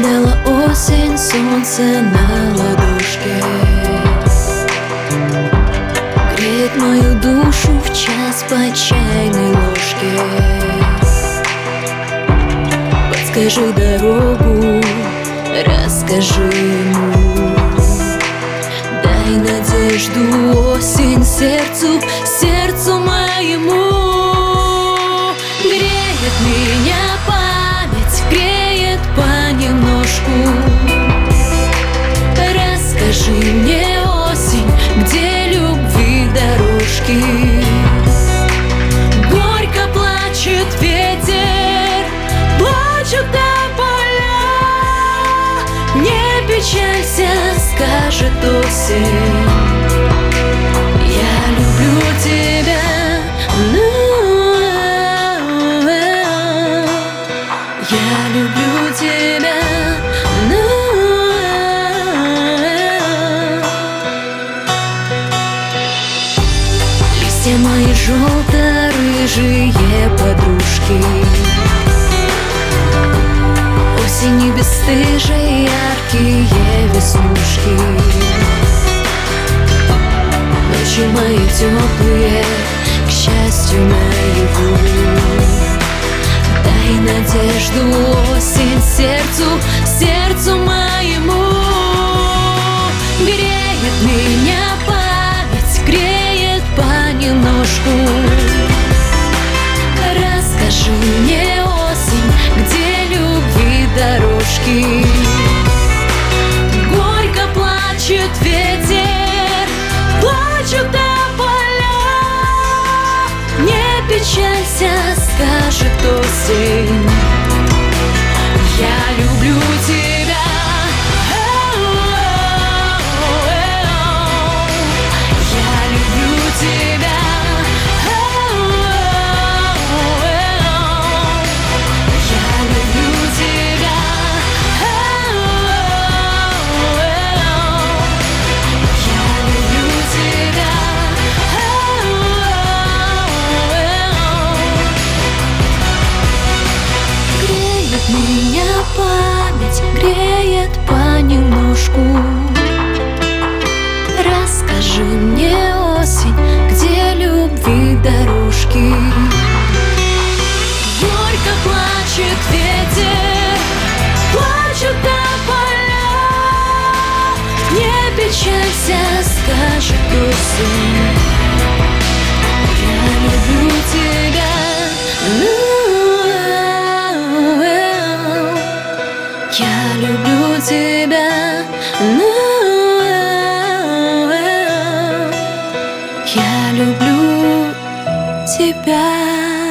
Сняла осень, солнце на ладошке, греет мою душу в час по чайной ложке. Подскажи дорогу, расскажи ему, дай надежду, осень, сердцу моему. Греет меня память, греет понемножку. Расскажи мне, осень, где любви дорожки. Горько плачет ветер, плачут тополя. Не печалься, скажет осень, я люблю тебя. Я люблю тебя. Листья мои желто-рыжие подружки, осени бесстыжие яркие веснушки. Ночи мои теплые, к счастью наяву, дай надежду, осень, сердцу моему. Греет меня память, греет понемножку. Расскажи мне, осень, где любви дорожки. Горько плачет ветер, плачут тополя. Не печалься, скажет осень, я люблю тебя. Я люблю тебя. Я люблю тебя. Я люблю тебя. Греет меня память, греет понемножку. Расскажи мне, осень, где любви дорожки. Горько плачет ветер, плачут тополя. Не печалься, скажет осень, я люблю тебя. Я люблю тебя. Я люблю тебя.